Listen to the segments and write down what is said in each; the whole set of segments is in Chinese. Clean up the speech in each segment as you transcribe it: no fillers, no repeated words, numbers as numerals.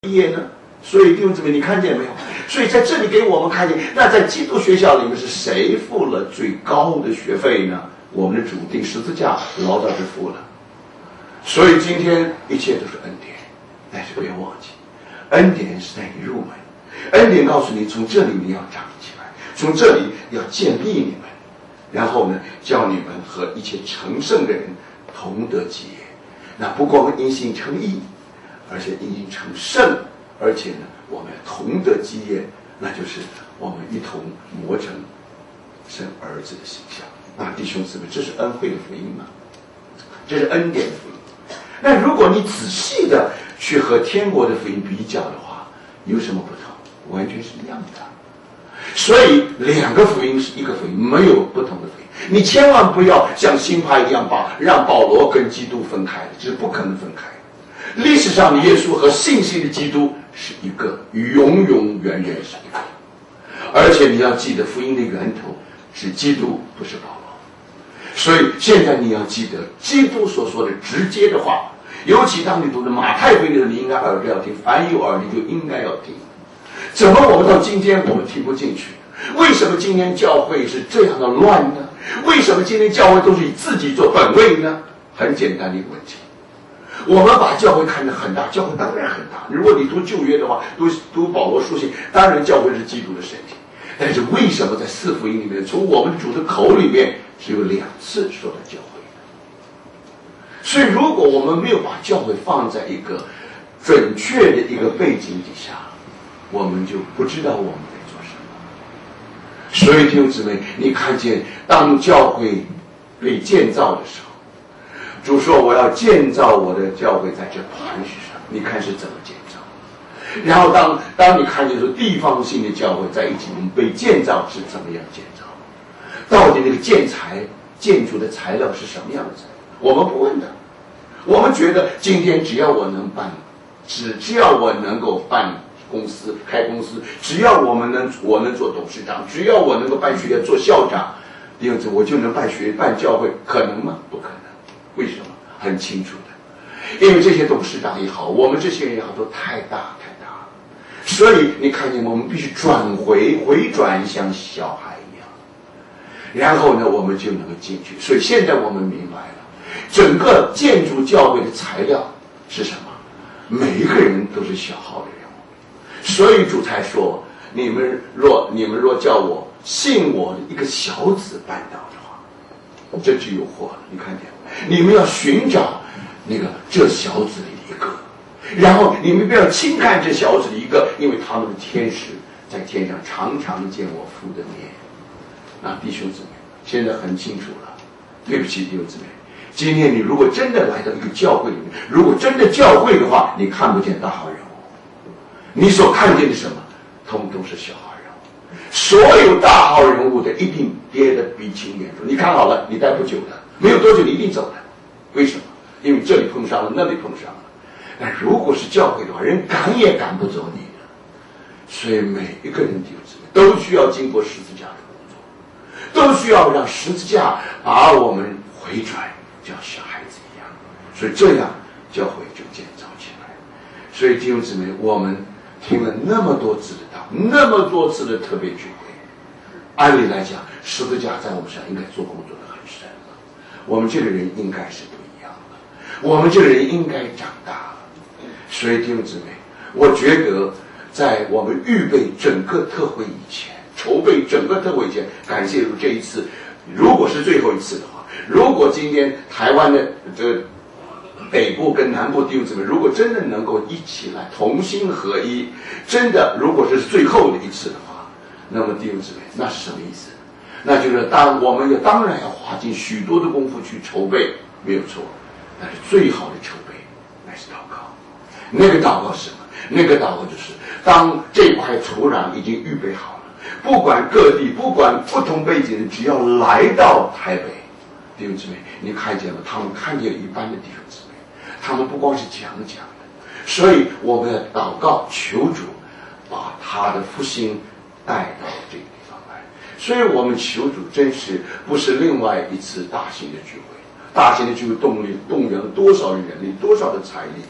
业呢？所以弟兄姊妹，你看见没有？所以在这里给我们看见，那在基督学校里面是谁付了最高的学费呢？我们的主定十字架老早就付了。所以今天一切都是恩典，但是不要忘记，恩典是带你入门，恩典告诉你从这里你要长起来，从这里要建立你们，然后呢，叫你们和一切成圣的人同得基业。那不光因信称义，而且因信成圣，而且呢，我们同得基业，那就是我们一同磨成生儿子的形象。那弟兄姊妹，这是恩惠的福音吗？这是恩典的福音。那如果你仔细的去和天国的福音比较的话，有什么不同？完全是一样的。所以两个福音是一个福音，没有不同的福音。你千万不要像新派一样让保罗跟基督分开，这是不可能分开。历史上的耶稣和信息的基督是一个，永永远远是一个。而且你要记得，福音的源头是基督，不是保罗。所以现在你要记得基督所说的直接的话，尤其当你读的马太福音的时候，你应该耳朵要听，凡有耳你就应该要听。怎么我们到今天我们听不进去？为什么今天教会是这样的乱呢？为什么今天教会都是以自己做本位呢？很简单的一个问题，我们把教会看得很大，教会当然很大。如果你读旧约的话，读保罗书信，当然教会是基督的身体。但是为什么在四福音里面，从我们主的口里面只有2次说到教会呢？所以如果我们没有把教会放在一个准确的一个背景底下，我们就不知道我们在做什么。所以弟兄姊妹，你看见当教会被建造的时候，主说我要建造我的教会在这磐石上，你看是怎么建造？然后当你看见说地方性的教会在一起被建造是怎么样建造？到底那个建筑的材料是什么样的材料？我们不问的。我们觉得今天只要我能够办公司开公司，只要我能做董事长，只要我能够办学校做校长，弟兄姊妹，我就能办教会，可能吗？不可能。为什么？很清楚的，因为这些董事长也好，我们这些人也好，都太大了。所以你看见我们必须回转像小孩一样，然后呢，我们就能够进去。所以现在我们明白了，整个建筑教会的材料是什么？每一个人都是小号的人物。所以主才说，你们若叫我信我的一个小子绊倒的话，这就有祸了。你看见吗？你们要寻找这小子里的一个，然后你们不要轻看这小子的一个，因为他们的天使在天上常常见我父的面。那弟兄姊妹，现在很清楚了。对不起，弟兄姊妹，今天你如果真的来到一个教会里面，如果真的教会的话，你看不见大号人物，你所看见的什么，通通是小号人物。所有大号人物的一定跌得鼻青脸肿。你看好了，你待不久的，没有多久你一定走的。为什么？因为这里碰上了，那里碰上了。但如果是教会的话，人赶也赶不走你的。所以每一个人弟兄姊妹都需要经过十字架的工作，都需要让十字架把我们回转，像小孩子一样。所以这样教会就建造起来。所以弟兄姊妹，我们听了那么多次的道，那么多次的特别聚会，按理来讲，十字架在我们身上应该做工作的很深了。我们这个人应该是不一样的，我们这个人应该长大了。所以弟兄姊妹，我觉得在我们预备整个特会以前，筹备整个特会以前，感谢主这一次，如果是最后一次的话，如果今天台湾的北部跟南部弟兄姊妹，如果真的能够一起来同心合一，真的如果是最后的一次的话，那么弟兄姊妹，那是什么意思？那就是我们当然要花尽许多的功夫去筹备，没有错，但是最好的筹备乃是祷告。那个祷告是什么？那个祷告就是当这块土壤已经预备好了，不管各地，不管不同背景的人，只要来到台北，弟兄姊妹，你看见了，他们看见了一般的弟兄姊妹，他们不光是讲的，所以我们要祷告求主把他的复兴带到这个地方来。所以我们求主真是不是另外一次大型的聚会，大型的聚会动员了多少的人力，多少的财力，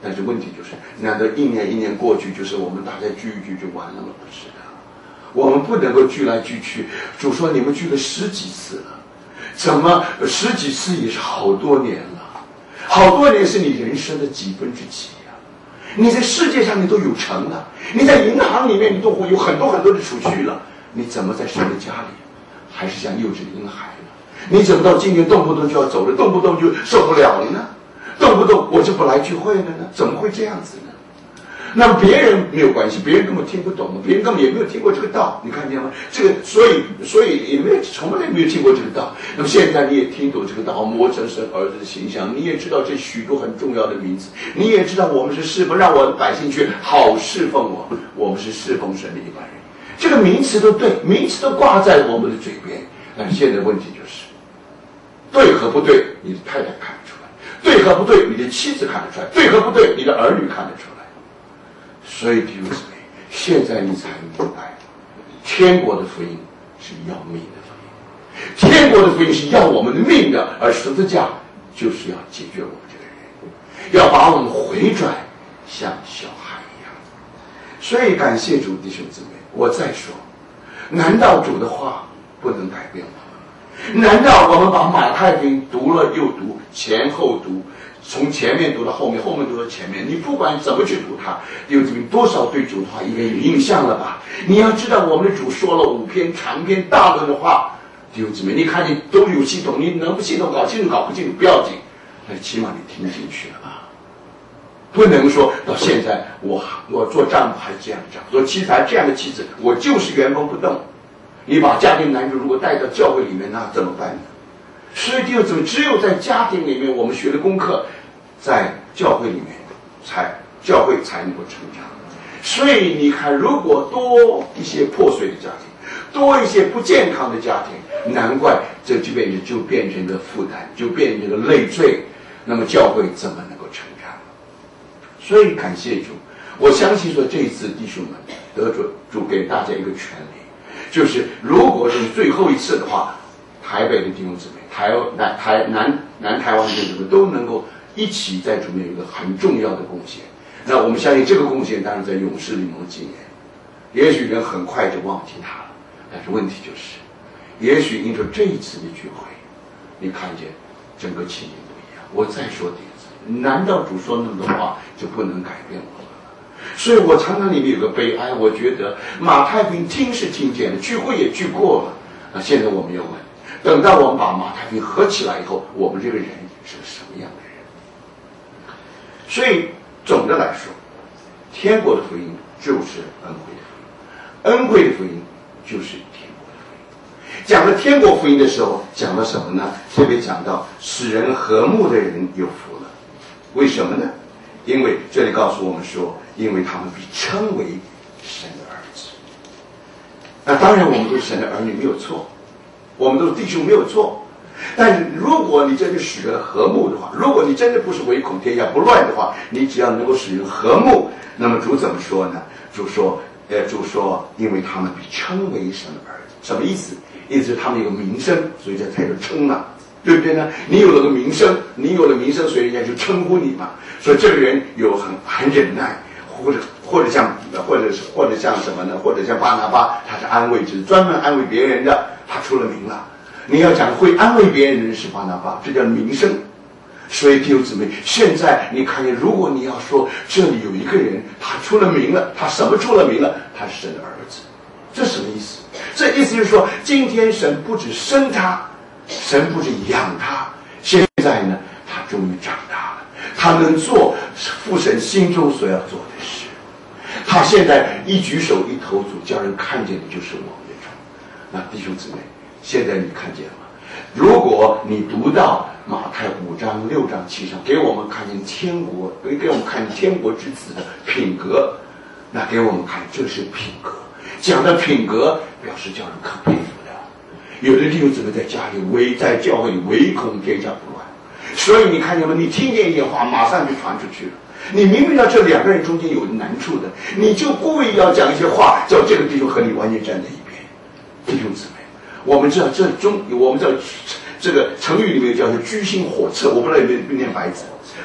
但是问题就是，难道一年一年过去，就是我们大家聚一聚就完了吗？不是的，我们不能够聚来聚去。主说你们聚了10几次了，怎么10几次也是好多年了，好多年是你人生的几分之几呀？你在世界上你都有成了，你在银行里面你都会有很多很多的储蓄了，你怎么在神的家里还是像幼稚的婴孩呢？你怎么到今天动不动就要走了，动不动就受不了了呢？动不动我就不来聚会了呢？怎么会这样子呢？那么别人没有关系，别人根本听不懂，别人根本也没有听过这个道，你看见吗？这个所以也没有从来没有听过这个道。那么现在你也听懂这个道，磨成神儿子的形象，你也知道这许多很重要的名字，你也知道我们是侍奉，让我的百姓去好侍奉我，我们是侍奉神的一般人。这个名词都对，名词都挂在我们的嘴边，但是现在问题就是对和不对，你的太太看得出来，对和不对，你的妻子看得出来，对和不对，你的儿女看得出来。所以弟兄姊妹，现在你才明白，天国的福音是要命的福音，天国的福音是要我们的命的，而十字架就是要解决我们这个人，要把我们回转像小孩一样。所以感谢主，弟兄姊妹，我再说，难道主的话不能改变我们？难道我们把马太福音读了又读，前后读，从前面读到后面，后面读到前面，你不管怎么去读它，弟兄姊妹，多少对主的话应该有印象了吧？你要知道，我们的主说了5篇长篇大论的话，弟兄姊妹，你看你都有系统，你能不系统搞清楚搞不清楚不要紧，但起码你听进去了吧？不能说到现在我做丈夫还是这样的丈夫，做妻子还是这样的妻子，我就是原封不动。你把家庭男主如果带到教会里面，那怎么办呢？所以弟兄姊妹，只有在家庭里面我们学的功课，在教会里面教会才能够成长。所以你看，如果多一些破碎的家庭，多一些不健康的家庭，难怪这就变成一个负担，就变成一个累赘，那么教会怎么能够成长？所以感谢主，我相信说这一次弟兄们得主给大家一个权利，就是如果是最后一次的话，台北的弟兄姊妹、南台湾的弟兄姊妹都能够一起在主面有一个很重要的贡献。那我们相信这个贡献当然在勇士联盟纪念，也许人很快就忘记他了，但是问题就是，也许因着这一次的聚会，你看见整个气氛不一样。我再说第一次，难道主说那么多话就不能改变我们了？所以我常常里面有个悲哀，我觉得马太福音听是听见了，聚会也聚过了，那现在我们要问，等到我们把马太福音合起来以后，我们这个人是个什么样的人？所以总的来说，天国的福音就是恩惠的福音，恩惠的福音就是天国的福音。讲了天国福音的时候，讲了什么呢？特别讲到使人和睦的人有福了。为什么呢？因为这里告诉我们说，因为他们被称为神的儿子。那当然我们都是神的儿女没有错，我们都是弟兄没有错。但是如果你真的使人和睦的话，如果你真的不是唯恐天下不乱的话，你只要能够使人和睦，那么主怎么说呢？主说，因为他们被称为神的儿子，什么意思？意思是他们有个名声，所以这才有称嘛，对不对呢？你有了个名声，所以人家就称呼你嘛。所以这个人有很忍耐，或者像什么呢？或者像巴拿巴，他是安慰，就是专门安慰别人的，他出了名了。你要讲会安慰别人的人是巴拿巴，这叫名声。所以弟兄姊妹，现在你看见，如果你要说这里有一个人他出了名了，他什么出了名了？他是神的儿子，这什么意思？这意思就是说，今天神不止生他，神不止养他，现在呢，他终于长大了，他能做父神心中所要做的事。他现在一举手一投足，叫人看见的就是我们的主。那弟兄姊妹，现在你看见了吗？如果你读到马太5章、6章、7章，给我们看见天国，给我们看见天国之子的品格，那给我们看这是品格。讲的品格，表示叫人可佩服的。有的弟兄姊妹在家里在教会里唯恐天下不乱，所以你看见吗？你听见一点话，马上就传出去了。你明明知道这两个人中间有难处的，你就故意要讲一些话，叫这个弟兄和你完全站在一边。弟兄姊妹，我们知道这个成语里面叫做居心叵测，我不知道有没有念白字。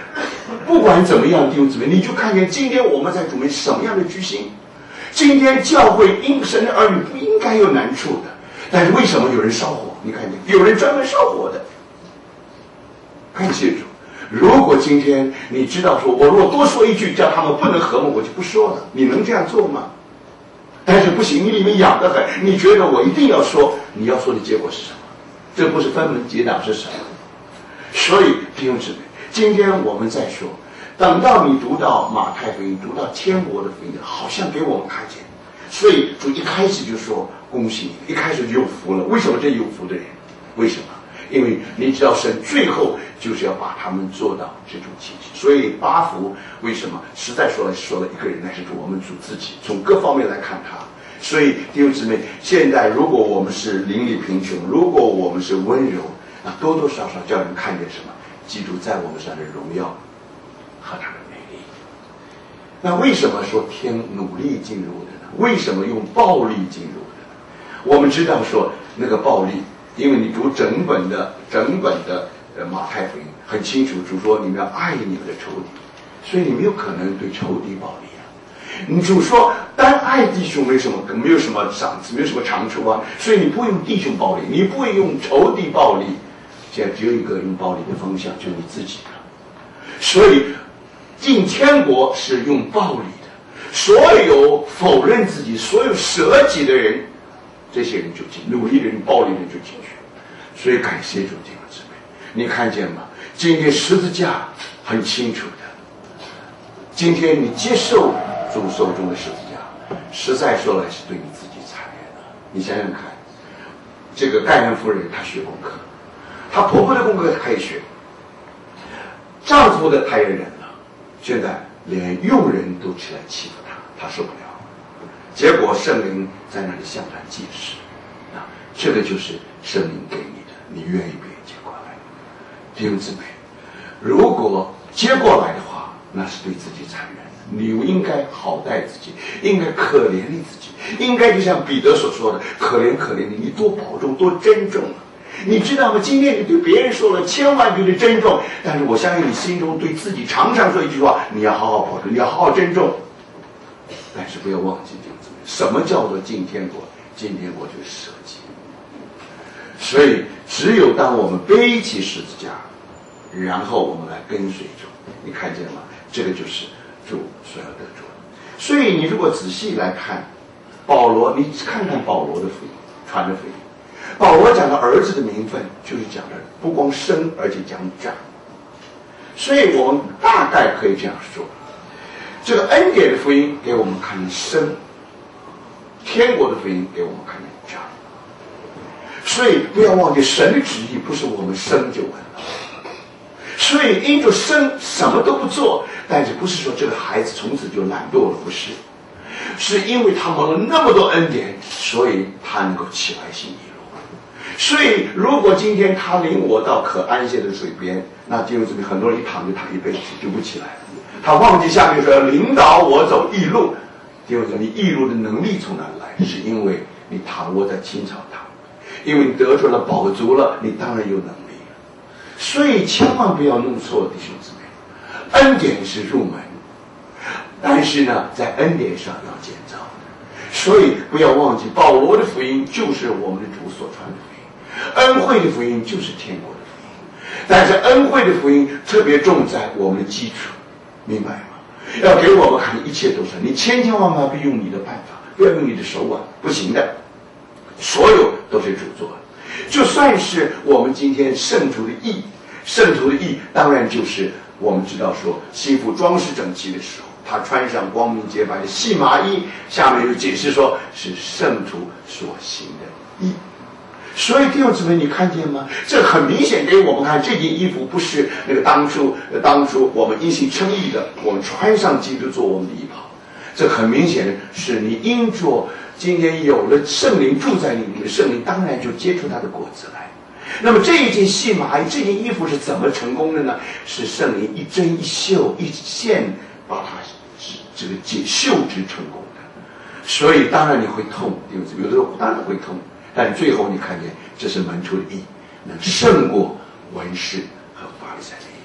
不管怎么样，弟兄姊妹，你就看见今天我们在主面什么样的居心。今天教会因神的儿女不应该有难处的，但是为什么有人烧火？你看见有人专门烧火的。感谢主。如果今天你知道说，我如果多说一句叫他们不能和睦，我就不说了，你能这样做吗？但是不行，你里面痒得很，你觉得我一定要说，你要说的结果是什么？这不是分门结党是什么？所以弟兄姊妹，今天我们再说，等到你读到马太福音，读到天国的福音，好像给我们看见。所以主一开始就说恭喜你，一开始就有福了。为什么这有福的人？为什么？因为你知道神最后就是要把他们做到这种境界。所以八福为什么实在说了一个人，那是我们主自己，从各方面来看他。所以弟兄姊妹，现在如果我们是邻里贫穷，如果我们是温柔，那多多少少叫人看见什么？基督在我们身上的荣耀和他的美丽。那为什么说天努力进入的呢？为什么用暴力进入的呢？我们知道说那个暴力，因为你读整本的马太福音很清楚，主说你们要爱你们的仇敌，所以你没有可能对仇敌暴力啊。你主说单爱弟兄没有什么赏赐，没有什么长处啊，所以你不会用弟兄暴力，你不会用仇敌暴力。现在只有一个用暴力的风向，就是你自己了。所以进天国是用暴力的，所有否认自己、所有舍己的人，这些人就进，努力的人、暴力的人就进去。所以感谢主，弟兄姊妹，你看见吗？今天十字架很清楚的，今天你接受主手中的十字架，实在说来是对你自己残忍的。你想想看，这个盖恩夫人她学功课，她婆婆的功课她可以学，丈夫的她也忍了，现在连佣人都起来欺负她，她受不了。结果圣灵在那里向她解释，这个就是圣灵给你的，你愿意不愿意接过来？弟兄姊妹，如果接过来的话，那是对自己残忍的。你应该好待自己，应该可怜你自己，应该就像彼得所说的，可怜可怜你，你多保重，多珍重啊！你知道吗？今天你对别人说了，千万别去珍重，但是我相信你心中对自己常常说一句话：你要好好保重，你要好好珍重。但是不要忘记这样子，什么叫做进天国？进天国就是舍己。所以只有当我们背起十字架，然后我们来跟随主，你看见吗？这个就是主所要得着的。所以你如果仔细来看保罗，你看看保罗的福音，传的福音，保罗讲到儿子的名分，就是讲的不光生，而且讲长。所以我们大概可以这样说，这个恩典的福音给我们看见生，天国的福音给我们看见长。所以不要忘记，神的旨意不是我们生就完了。所以因着生什么都不做，但是不是说这个孩子从此就懒惰了，不是，是因为他蒙了那么多恩典，所以他能够起来行义路。所以如果今天他领我到可安歇的水边，那弟兄姊妹，很多人一躺就躺一辈子就不起来了。他忘记下面说要领导我走义路。弟兄姊妹，你义路的能力从哪来？是因为你躺卧在青草堂，因为你得着了饱足了，你当然有能力。所以千万不要弄错了，弟兄姊妹，恩典是入门，但是呢，在恩典上要建造。所以不要忘记，保罗的福音就是我们的主所传的福音，恩惠的福音就是天国的福音。但是恩惠的福音特别重在我们的基础，明白吗？要给我们看一切都是你千千万万不用你的办法，不要用你的手腕，不行的，所有都是主做的。就算是我们今天圣徒的义，圣徒的义当然就是我们知道说西服装饰整齐的时候，他穿上光明洁白的细麻衣，下面又解释说是圣徒所行的义。所以弟兄姊妹，你看见吗？这很明显给我们看，这件衣服不是那个当初我们因信称义的，我们穿上基督做我们的衣袍。这很明显是你因着今天有了圣灵住在你里面，圣灵当然就结出他的果子来。那么这一件细麻衣，这件衣服是怎么成功的呢？是圣灵一针一绣一线把它这个绣织成功的。所以当然你会痛，有的时候当然会痛，但最后你看见这是门徒的义，能胜过文士和法利赛的义。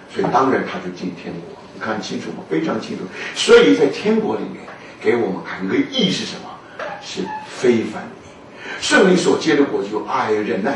所以当然他就进天国。你看清楚吗？非常清楚。所以在天国里面给我们看一个义是什么？是非凡的义。圣灵所结的果子有爱、忍耐、